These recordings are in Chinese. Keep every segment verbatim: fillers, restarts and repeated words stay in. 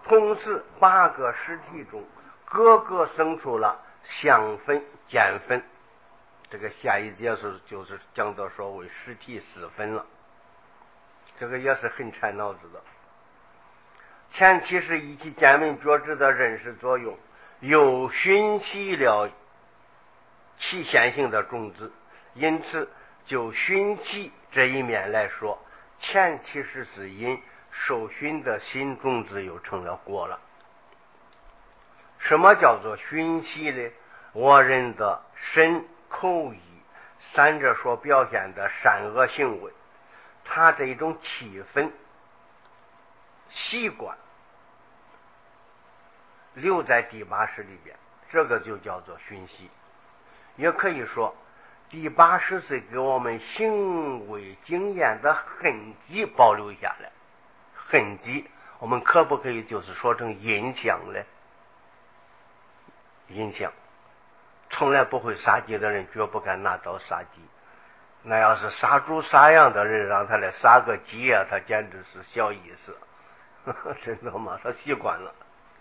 同时八个实体中各个生出了相分减分，这个下一节是就是讲到所谓实体四分了，这个也是很缠脑子的。前期是以其见闻觉知的认识作用，又熏习了其现行的种子，因此就熏习这一面来说，前期是是因，受熏的新种子又成了果了。什么叫做熏习呢？我人的身口意三者所表现的善恶行为，它这一种气氛习惯留在第八识里边，这个就叫做熏习。也可以说第八识是给我们行为经验的痕迹保留下来，痕迹我们可不可以就是说成印象呢？印象，从来不会杀鸡的人绝不敢拿刀杀鸡，那要是杀猪杀羊的人让他来杀个鸡啊，他简直是小意思，呵呵，真的吗？他习惯了。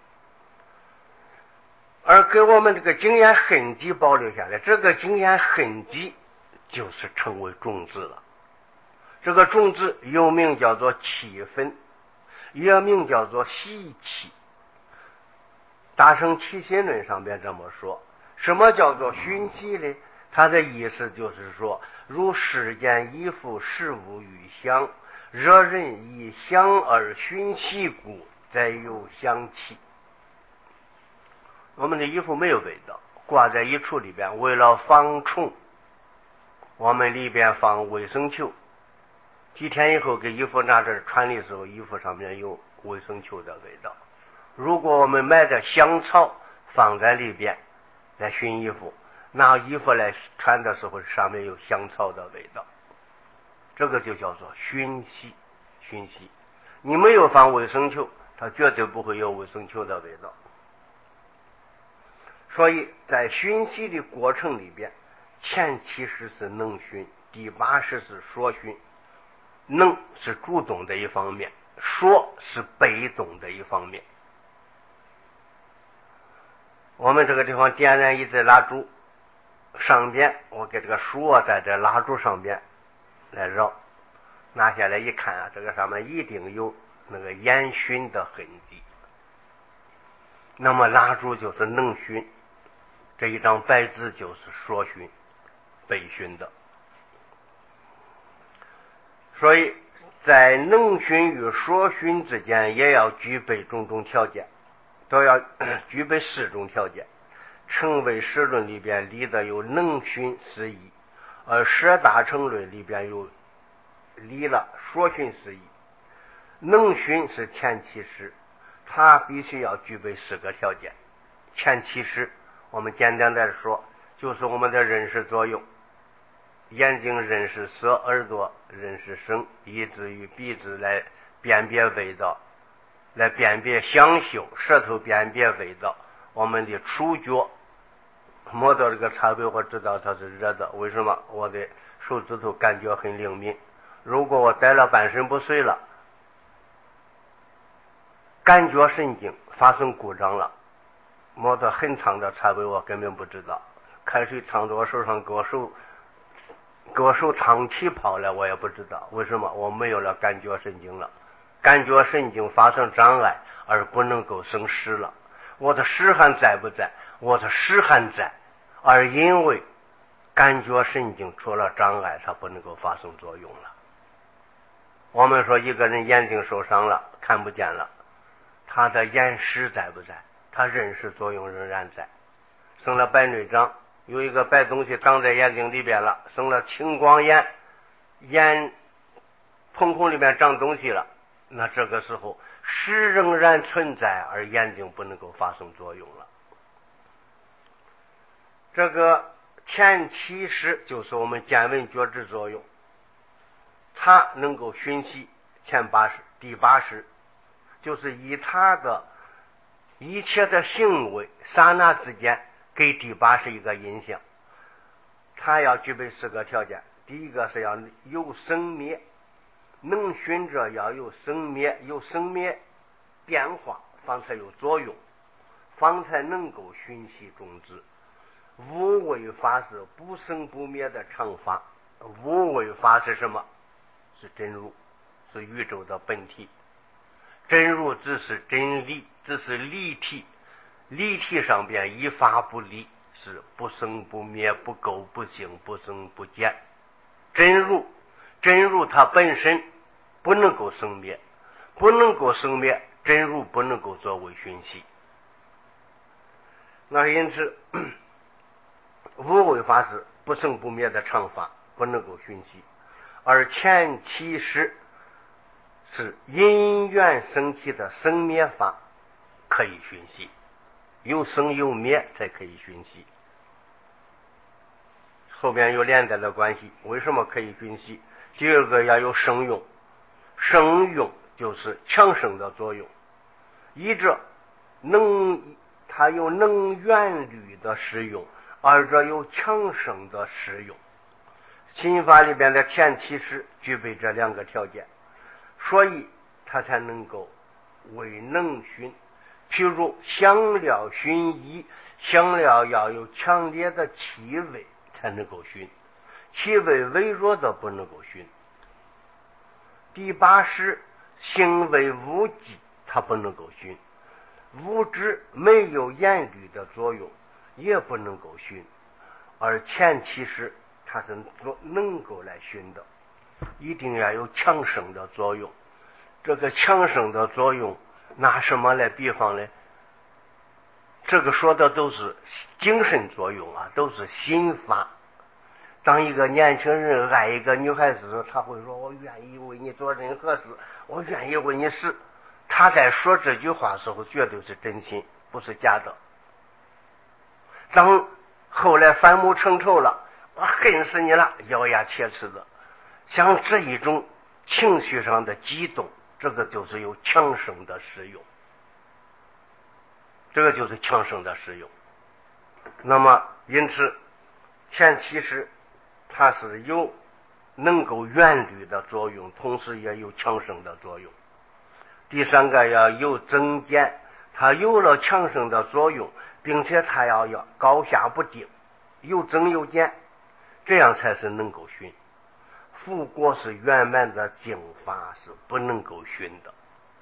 而给我们这个经验痕迹保留下来，这个经验痕迹就是成为种子了。这个种子又名叫做气氛，也名叫做习气。大乘起心论上边这么说，什么叫做熏习呢？它的意思就是说，如世间依附事物与香，若人以香而熏习故，则有香气。我们的衣服没有味道，挂在衣橱里边，为了防虫，我们里边放卫生球，几天以后给衣服拿着穿的时候，衣服上面有卫生球的味道。如果我们买的香草放在里边来熏衣服，拿衣服来穿的时候，上面有香草的味道，这个就叫做熏习。熏习，你没有放卫生球，它绝对不会有卫生球的味道。所以在熏习的过程里边，前七识是能熏，第八识是说熏。能是主动的一方面，说是被动的一方面。我们这个地方点燃一支蜡烛，上边我给这个说在这蜡烛上边来绕，拿下来一看啊，这个上面一定有那个烟熏的痕迹，那么蜡烛就是能熏，这一张白纸就是说熏被熏的。所以在能熏与说熏之间也要具备种种条件，都要具备四种条件。成为实论里边立的有能熏四义，而舍大乘论里边有立了说熏四义。能熏是前七识，它必须要具备四个条件。前七识我们简单的说，就是我们的认识作用，眼睛认识色，耳朵认识声，以至于鼻子来辨别味道，来辨别香嗅，舌头辨别味道，我们的触觉摸到这个茶杯，我知道它是热的，为什么？我的手指头感觉很灵敏。如果我待了半身不遂了，感觉神经发生故障了，摸到很烫的茶杯，我根本不知道，开水烫到我手上，给我手给我手烫起泡来，我也不知道，为什么？我没有了感觉神经了，感觉神经发生障碍而不能够生识了。我的识还在不在？我的识还在，而因为感觉神经出了障碍，它不能够发生作用了。我们说一个人眼睛受伤了，看不见了，他的眼识在不在？他认识作用仍然在。生了白内障，有一个白东西长在眼睛里边了，生了青光眼，眼瞳孔里面长东西了，那这个时候识仍然存在，而眼睛不能够发生作用了。这个前七识就是我们见闻觉知作用，它能够熏习前八识。第八识就是以它的一切的行为刹那之间给第八识一个印象。它要具备四个条件，第一个是要有生灭，能熏者要有生灭，有生灭变化方才有作用，方才能够熏习种子。无为法是不生不灭的常法，无为法是什么？是真如，是宇宙的本体。真如只是真理，只是立体，立体上边一法不离，是不生不灭，不垢不净，不增不减。真如，真如它本身不能够生灭，不能够生灭，真如不能够作为熏习。那因此无为法是不生不灭的常法，不能够熏习。而前期时是因缘生起的生灭法，可以熏习，有生有灭才可以熏习。后边有连带的关系，为什么可以熏习？第二个要有生用，生用就是强生的作用，一者能它有能源律的使用，二者有强生的使用。心法里边的前七识具备这两个条件，所以它才能够为能熏。譬如香料熏衣，香料要有强烈的气味才能够熏，气味微弱的不能够熏。第八识行为无记，它不能够熏。物质没有言语的作用，也不能够熏。而前七识它是能够来熏的，一定要有强生的作用。这个强生的作用拿什么来比方呢？这个说的都是精神作用啊，都是心法。当一个年轻人爱一个女孩子的时候，他会说我愿意为你做任何事，我愿意为你死。他在说这句话的时候绝对是真心，不是假的。当后来反目成仇了，我恨死你了，咬牙切齿的，像这一种情绪上的激动，这个就是有强生的使用，这个就是强生的使用。那么因此前七识它是有能够远虑的作用，同时也有强生的作用。第三个要有增减，它有了强生的作用，并且它要要高下不定，有增有减，这样才是能够熏。复果是圆满的净法，是不能够熏的。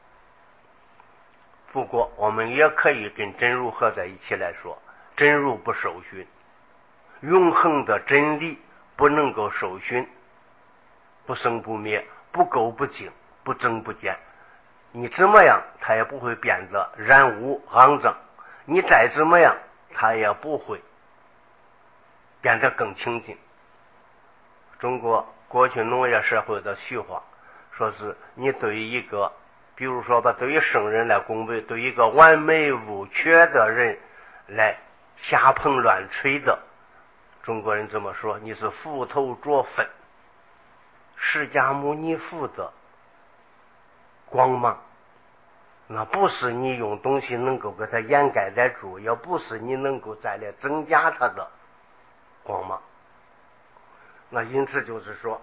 复果我们也可以跟真如合在一起来说，真如不受熏，永恒的真理不能够受熏，不生不灭，不垢不净，不增不减。你怎么样它也不会变得染污肮脏，你再怎么样它也不会变得更清净。中国过去农业社会的俗话说是，你对于一个比如说吧，对于圣人来恭维，对于一个完美无缺的人来瞎碰乱吹的，中国人这么说，你是斧头着粪。释迦牟尼佛的光芒，那不是你用东西能够给它掩盖得住，也不是你能够再来增加它的光芒。那因此就是说，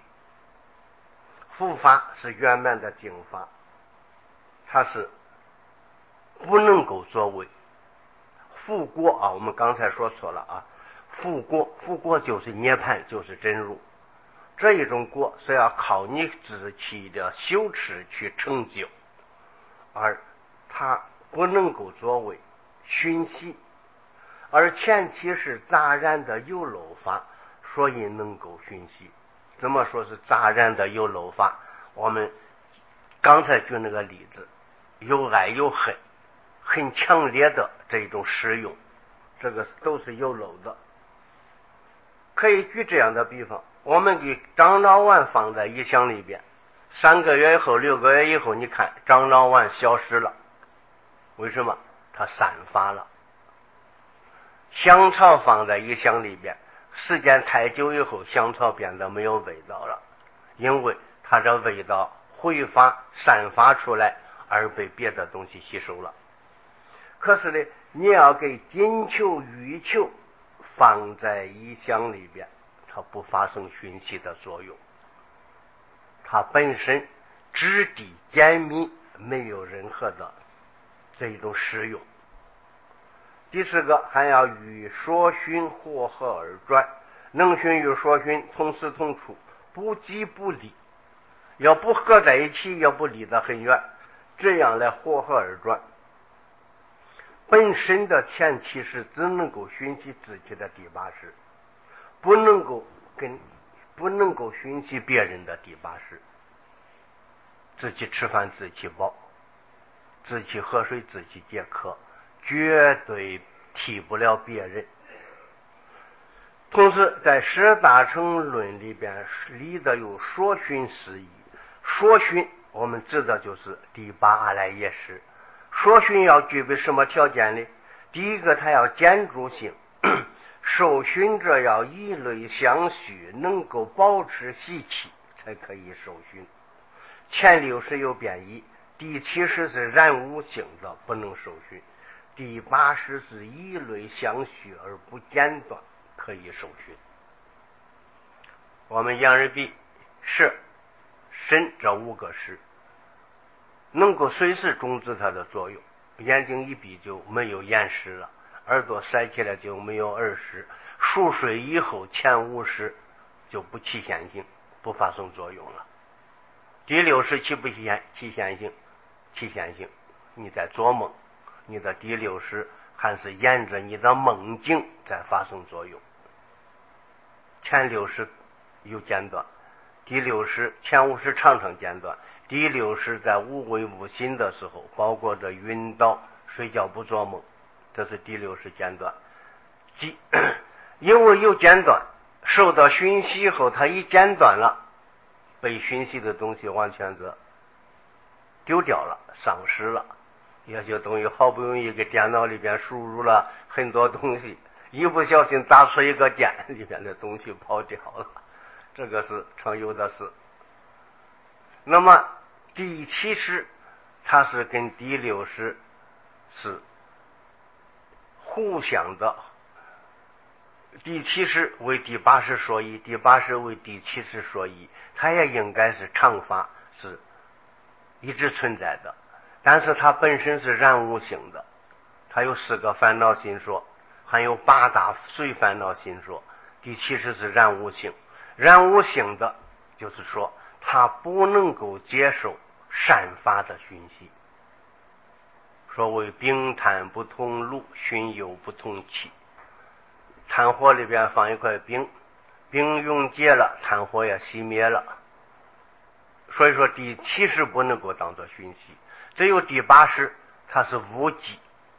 佛法是圆满的净法，它是不能够作为复果啊。我们刚才说错了啊，复果复果就是涅槃，就是真如。这一种果是要靠你自己的修持去成就，而它不能够作为熏习。而前期是杂染的有漏法，所以能够熏习。怎么说是杂染的有漏法？我们刚才举那个例子，有爱有恨，很强烈的这种使用，这个都是有漏的。可以举这样的比方，我们给樟脑丸放在一箱里边，三个月以后六个月以后，你看樟脑丸消失了，为什么？它散发了。香草放在一箱里边，时间太久以后，香草变得没有味道了，因为它的味道挥发散发出来，而被别的东西吸收了。可是呢，你要给金球玉球放在一箱里边，它不发生熏习的作用，它本身质地简密，没有任何的这一种使用。第四个，还要与说熏和合而转，能熏与说熏同时同处，不即不离，要不合在一起，要不离得很远，这样来和合而转。本身的前七识只能够熏习自己的第八识，不能够跟不能够熏习别人的第八识。自己吃饭自己饱，自己喝水自己解渴，绝对替不了别人。同时在十大乘论里边里的有说熏事宜，说熏我们知道就是第八阿赖耶识。说熏要具备什么条件呢？第一个，它要坚住性，受熏者要以类相续，能够保持习气才可以受熏。前六识有变异，第七识是染污性的，不能受熏。第八识是以类相续而不间断，可以受熏。我们眼耳鼻舌身这五个识能够随时终止它的作用，眼睛一闭就没有眼识了，耳朵塞起来就没有耳识，熟睡以后前五识就不起现行，不发生作用了。第六识起不起现起现行？起现行。你在做梦，你的第六识还是沿着你的梦境在发生作用。前六识有间断，第六识前五识常常间断。第六识在无为无心的时候，包括着晕倒、睡觉不做梦，这是第六识间断。因为有间断，受到熏习以后，它一间断了，被熏习的东西完全是丢掉了，丧失了。有些东西好不容易给电脑里边输入了很多东西，一不小心打出一个键，里边的东西跑掉了，这个是常有的事。那么第七识它是跟第六识是互相的，第七识为第八识所依，第八识为第七识所依，它也应该是常法，是一直存在的。但是它本身是染污性的，它有四个烦恼心所，还有八大随烦恼心所。第七识是染污性，染污性的就是说它不能够接受善法的熏习。所谓冰炭不同炉，熏油不同器。炭火里边放一块冰，冰溶解了，炭火也熄灭了。所以说第七识不能够当作熏习，只有第八识它是无记。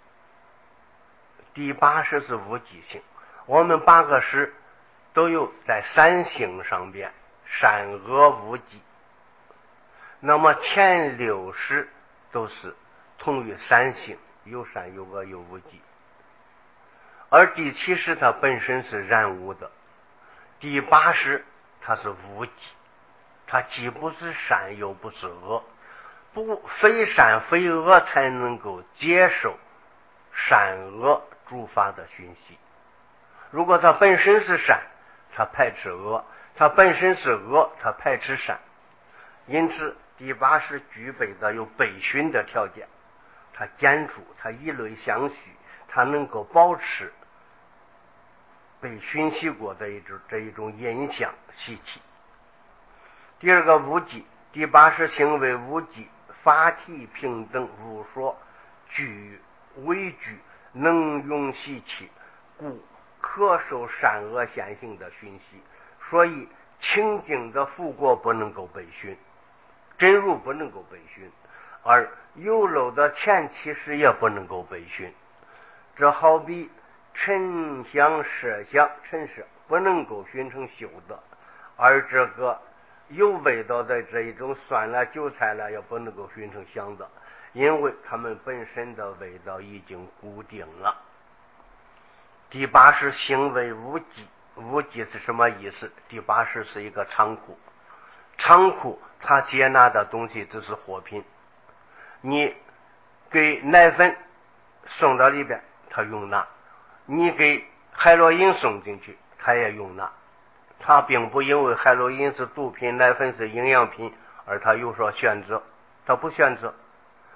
第八识是无记性。我们八个识都有在三性上边，善恶无记。那么前六识都是同于三性，有善有恶有无记。而第七识它本身是染污的，第八识它是无记，它既不是善又不是恶，不非善非恶才能够接受善恶诸法的熏习。如果它本身是善，它排斥恶；它本身是恶，它排斥善。因此第八识具备的有被熏的条件，它坚住，它以类相续，它能够保持被熏习过的一种这一种印象习气。第二个无记，第八识行为无记，法体平等，无所惧畏惧，能用习气，故可受善恶现行的熏习。所以清净的佛果不能够被熏，真如不能够被熏，而有漏的前七识也不能够被熏。这好比尘香色香，尘色不能够熏成修的，而这个有味道的这一种酸了韭菜了也不能够熏成香的，因为它们本身的味道已经固定了。第八识行为无记，无记是什么意思？第八识是一个仓库，仓库它接纳的东西只是货品，你给奶粉送到里边它容纳，你给海洛因送进去它也容纳，它并不因为海洛因是毒品，奶粉是营养品而它有所选择，它不选择。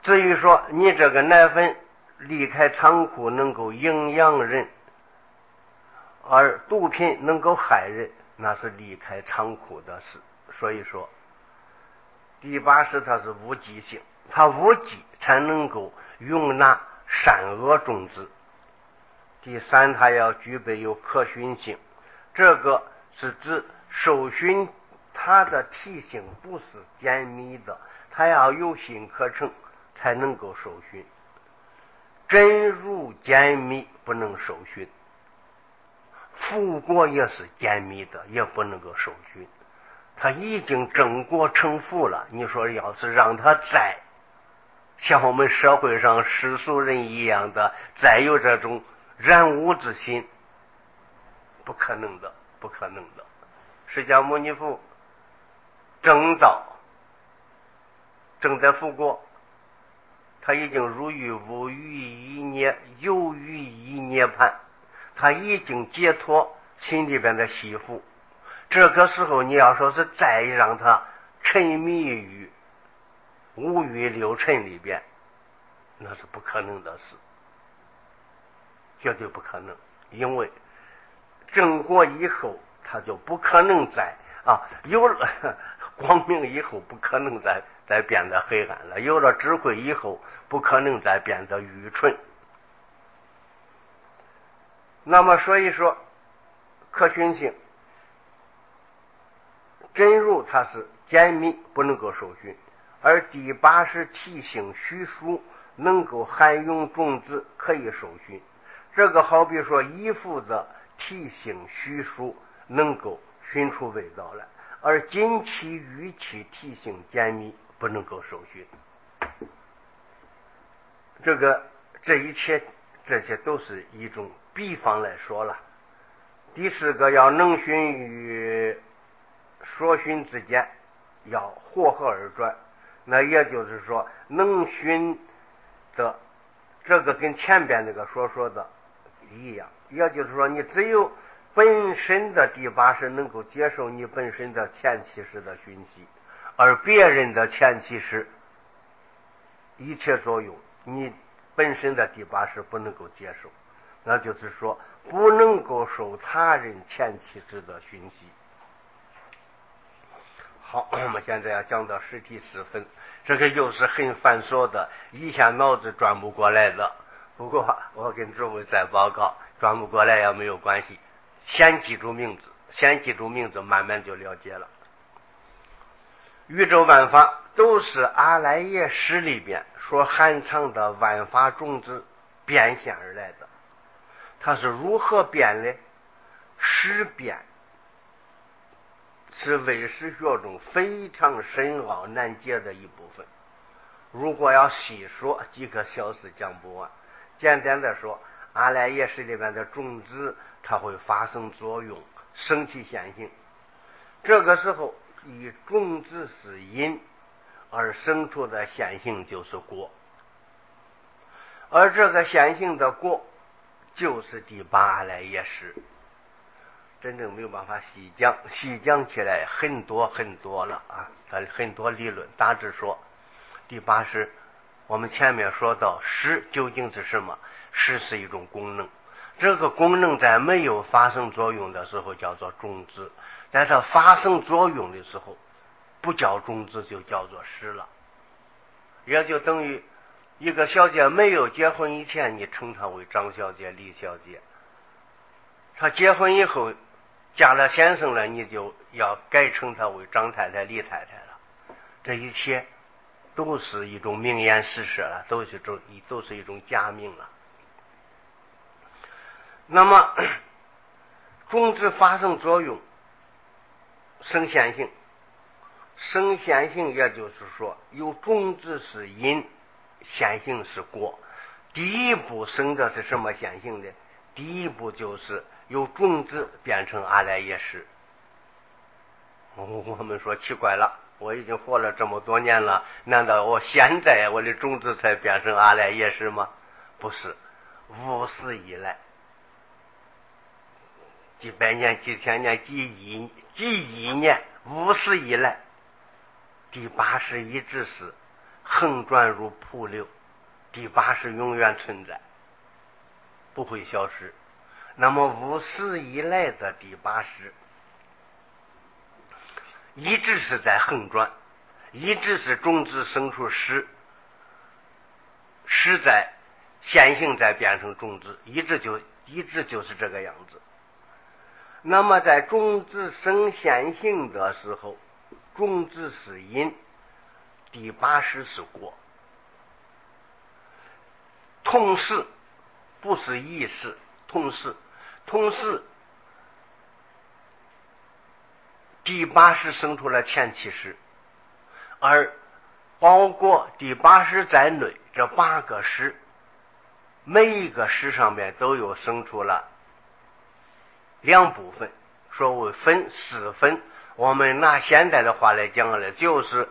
至于说你这个奶粉离开仓库能够营养人，而毒品能够害人，那是离开仓库的事。所以说第八识它是无记性，它无记才能够容纳善恶种子。第三，它要具备有可循性，这个是指受熏它的体性不是简密的，它要有心可成才能够受熏。真如简密不能受熏，复果也是简密的，也不能够受熏。他已经正果成佛了，你说要是让他再像我们社会上世俗人一样的再有这种染污之心，不可能的，不可能的。释迦牟尼佛正道正在复果，他已经入于无余一涅有余一涅槃，他已经解脱心里边的习缚。这个时候你要说是再让他沉迷于五欲六尘里边，那是不可能的事，绝对不可能。因为正果以后他就不可能再啊有了光明以后不可能再再变得黑暗了，有了智慧以后不可能再变得愚蠢。那么所以说可循性真如它是简密不能够受熏，而第八是体性虚疏，能够含用种子可以受熏。这个好比说衣服的体性虚疏能够熏出味道来，而金气玉气体性简密不能够受熏。这个这一切这些都是一种比方来说了。第四个要能熏与所熏之间要和合而转，那也就是说能熏的这个跟前边那个所说的一样，也就是说你只有本身的第八识能够接受你本身的前七识的熏习，而别人的前七识一切作用你本身的第八识不能够接受，那就是说不能够受他人前七识的熏习。好，我们现在要讲到实体四分，这个又是很繁琐的，一下脑子转不过来的。不过我跟诸位再报告，转不过来也没有关系，先记住名字，先记住名字，慢慢就了解了。宇宙万法都是阿赖耶识里边所含藏的万法种子变现而来的。它是如何变的？识变是唯识学中非常深奥难解的一部分，如果要细说几个小时讲不完。简单的说，阿赖耶识里面的种子它会发生作用，生起现行，这个时候以种子是因而生出的现行就是果，而这个现行的果就是第八阿赖耶识。真正没有办法细讲，细讲起来很多很多了啊，它很多理论。大致说第八识，我们前面说到识究竟是什么？识是一种功能，这个功能在没有发生作用的时候叫做种子，在它发生作用的时候不叫种子就叫做识了。也就等于一个小姐没有结婚以前你称她为张小姐李小姐，她结婚以后嫁了先生了，你就要改称她为张太太李太太了。这一切都是一种名言实事了，都是一种都是一种假名了。那么种子发生作用生现行，生现行也就是说有种子是因，现行是果。第一步生的是什么现行呢？第一步就是由种子变成阿赖耶识。我们说奇怪了，我已经活了这么多年了，难道我现在我的种子才变成阿赖耶识吗？不是，无始以来，几百年几千年几亿几亿年，无始以来第八识一直是横转如瀑流，第八识永远存在，不会消失。那么无始以来的第八识一直是在横转，一直是种子生出识，识在显性再变成种子，一直就一直就是这个样子。那么在种子生显性的时候，种子是因，第八识是果。同时不是异识，同时同时第八识生出了前七识，而包括第八识在内这八个识，每一个识上面都有生出了两部分，所谓分四分。我们拿现代的话来讲呢，就是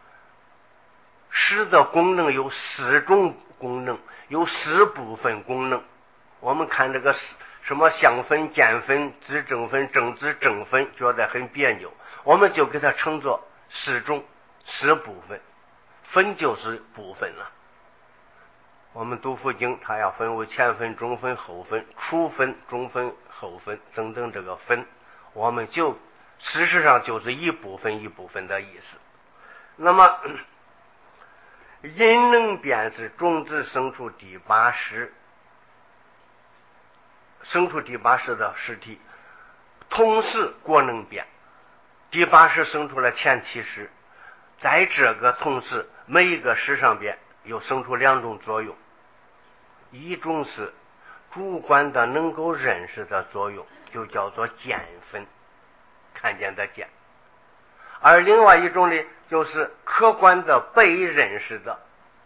识的功能有四种功能，有四部分功能。我们看这个什么相分、见分、子正分、正子正分，觉得很别扭，我们就给它称作四种四部分，分就是部分了。我们读佛经，它要分为前分、中分、后分、初分、中分、后分等等，这个分我们就事实上就是一部分一部分的意思。那么因能变是种子生出第八识，生出第八识的实体，同时果能变。第八识生出了前七识，在这个同时每一个识上边又生出两种作用，一种是主观的能够认识的作用，就叫做见分，看见的见；而另外一种呢，就是客观的被认识的，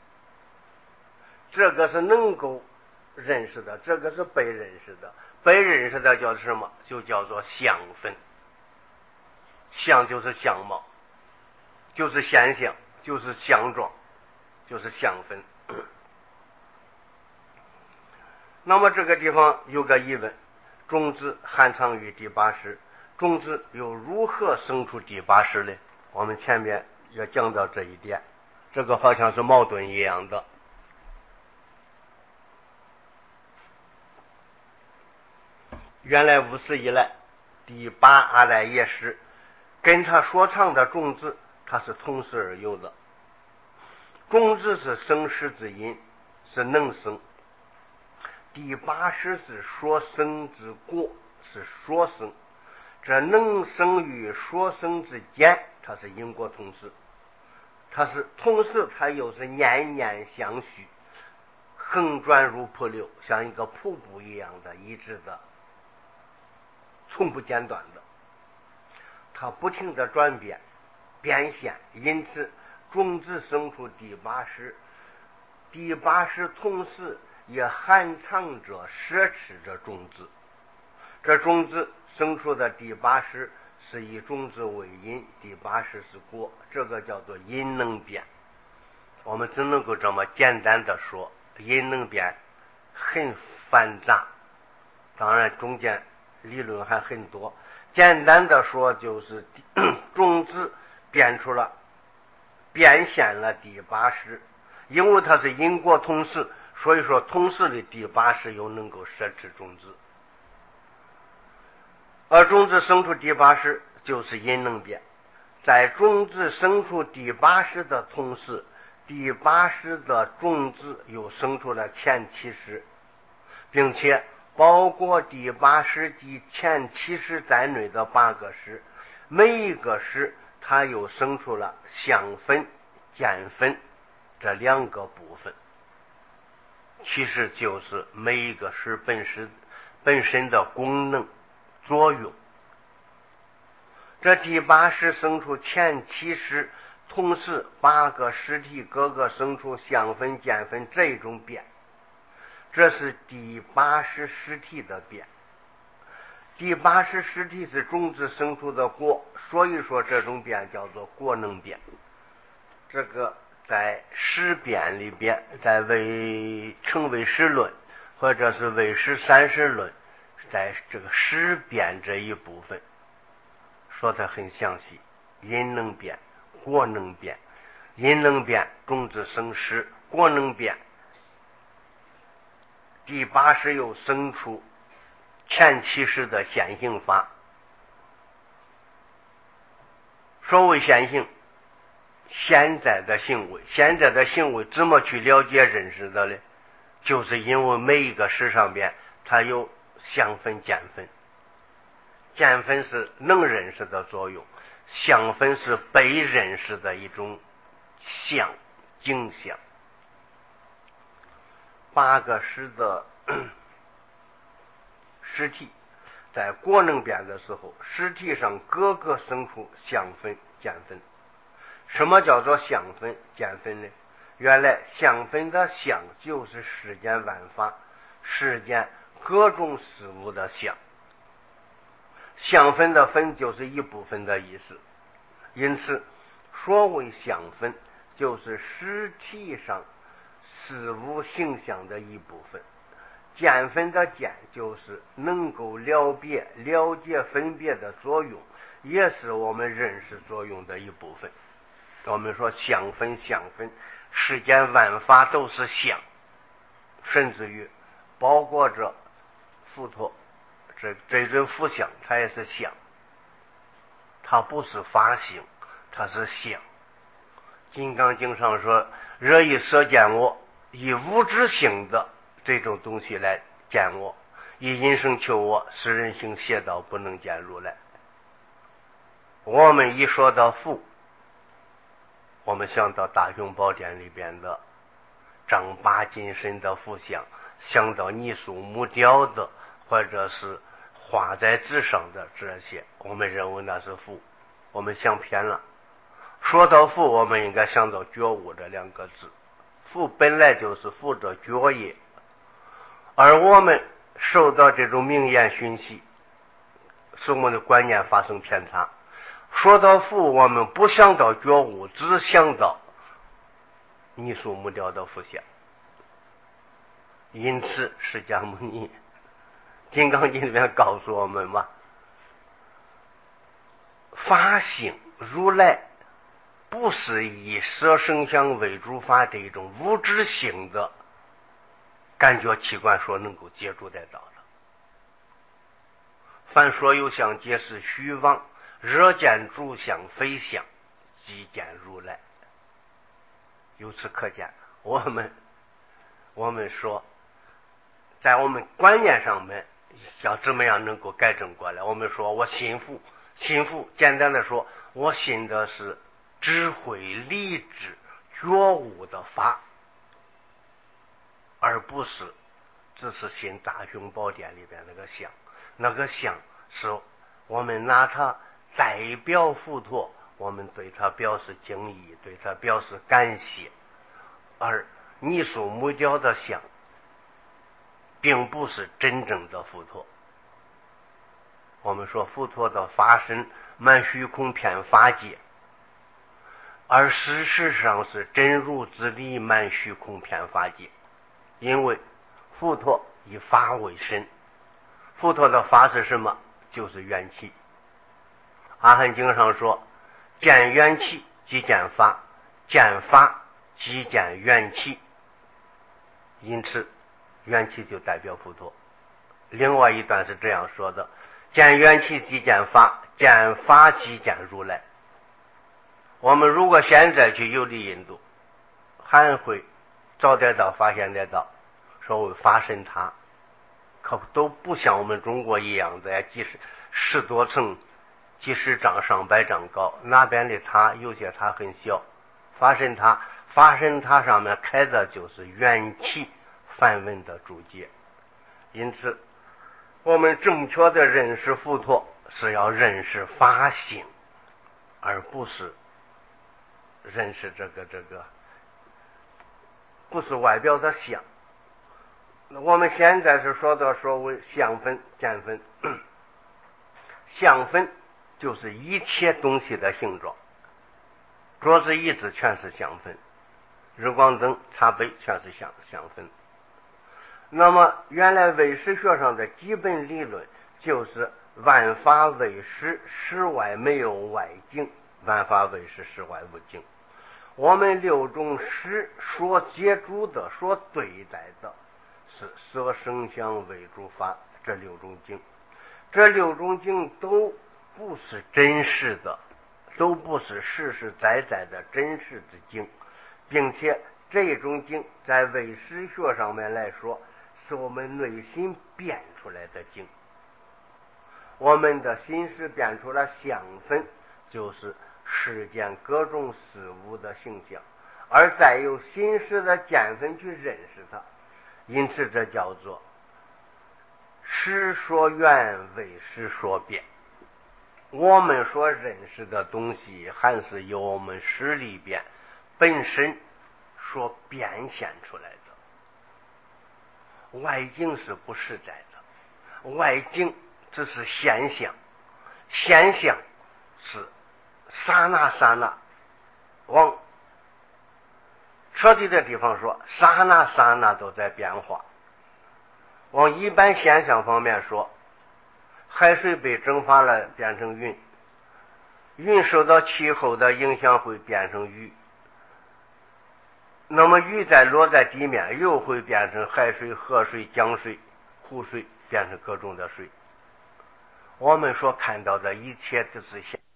这个是能够认识的，这个是被认识的。被认识的叫什么？就叫做相分。相就是相貌，就是现象，就是相状，就是相分。那么这个地方有个疑问，种子含藏于第八识，种子又如何生出第八识呢？我们前面也讲到这一点，这个好像是矛盾一样的。原来无始以来，第八阿赖耶识跟他所藏的种子，它是同时而有的。种子是生识之因，是能生；第八识是所生之果，是所生。这能生与所生之间，它是因果同时，它是同时，它又是念念相续，横转如瀑流，像一个瀑布一样的一直的，从不间断的，它不停的转变变现。因此种子生出第八识，第八识同时也含藏着摄持着种子，这种子生出的第八识是以种子为因，第八识是果，这个叫做因能变。我们只能够这么简单的说，因能变很繁杂，当然中间理论还很多。简单的说，就是种子变出了变现了第八识，因为它是因果同时，所以说同时的第八识又能够摄持种子，而种子生出第八识就是因能变。在种子生出第八识的同时，第八识的种子又生出了前七识，并且包括第八识及前七识在内的八个识，每一个识它又生出了相分、见分这两个部分，其实就是每一个识本身本身的功能作用。这第八识生出前七识，同时八个实体各个生出相分、见分这种变，这是第八识实体的变。第八识实体是种子生出的果，所以说这种变叫做果能变。这个在识变里边，在为成为识论或者是为识三识论，在这个识变这一部分说得很详细，因能变，果能变。 阴能变，种子生湿，国能变。第八识又生出前七识的显性法。所谓显性，现在的行为，现在的行为怎么去了解认识的呢？就是因为每一个识上边它有相分见分，见分是能认识的作用，相分是被认识的一种相景象。八个识的实体在国能变的时候，实体上各个生出相分见分。什么叫做相分见分呢？原来相分的相就是世间万法，世间各种事物的相，相分的分就是一部分的意思。因此所谓相分就是实体上事物形象的一部分，见分的见就是能够了别了解分别的作用，也是我们认识作用的一部分。我们说相分相分，世间万法都是相，甚至于包括着佛陀这这尊佛像，它也是相，它不是法性，它是相。金刚经上说，若以色见我，以无知性的这种东西来见我，以因声求我，使人行邪道，不能见如来。我们一说到佛，我们想到大雄宝典里边的正八金身的佛像，想到泥塑木雕的，或者是画在纸上的这些，我们认为那是佛，我们想偏了。说到佛，我们应该想到觉悟这两个字，佛本来就是佛者觉也，而我们受到这种名言熏习，使我们的观念发生偏差。说到佛，我们不想到觉悟，只想到泥塑木雕的佛像。因此释迦牟尼金刚经里面告诉我们嘛，法性如来不是以色声香味触法这一种无知性的感觉器官所能够接触得到的。凡所有相皆是虚妄，若见诸相非相，即见如来。由此可见，我们我们说在我们观念上面要怎么样能够改正过来。我们说我信佛，信佛简单的说，我信的是智慧理智觉悟的法，而不是只是信大雄宝典里边那个相。那个相是我们拿它代表佛陀，我们对他表示敬意，对他表示感谢。而泥塑木雕的像并不是真正的佛陀。我们说佛陀的法身满虚空遍法界，而事实上是真如之理满虚空遍法界。因为佛陀以法为身，佛陀的法是什么？就是元气。阿含经上说，见元气即见法，见法即见元气。因此元气就代表佛陀。另外一段是这样说的，见元气即见法，见法即见如来。我们如果现在去游历印度，还会找得到发现得到所谓法身塔，可都不像我们中国一样的几十十多层几十丈上百丈高，那边的塔有些塔很小。法身塔法身塔上面开的就是元气梵文的注解。因此我们正确的认识佛陀是要认识法性，而不是认识这个这个不是外表的相。我们现在是说到所谓相分见分，相分就是一切东西的形状，桌子椅子全是相分，日光灯茶杯全是相相分。那么原来唯识学上的基本理论就是万法唯识，实外没有外境，万法唯识，实外无境。 我们六种识所接触的、所对待的是色声香味触法这六种境，这六种境都不是真实的，都不是实实在在的真实之境，并且这种境在唯识学上面来说是我们内心变出来的境。我们的心识变出了相分，就是世间各种事物的形象，而再由心识的见分去认识它，因此这叫做识所缘为识所变。我们所认识的东西还是由我们识里边本身所变现出来的，外境是不实在的，外境只是现象，现象是刹那刹那，往彻底的地方说，刹那刹那都在变化。往一般现象方面说，海水被蒸发了变成云，云受到气候的影响会变成雨，那么雨再落在地面又会变成海水、河水、江水、湖水，变成各种的水。我们所看到的一切都是现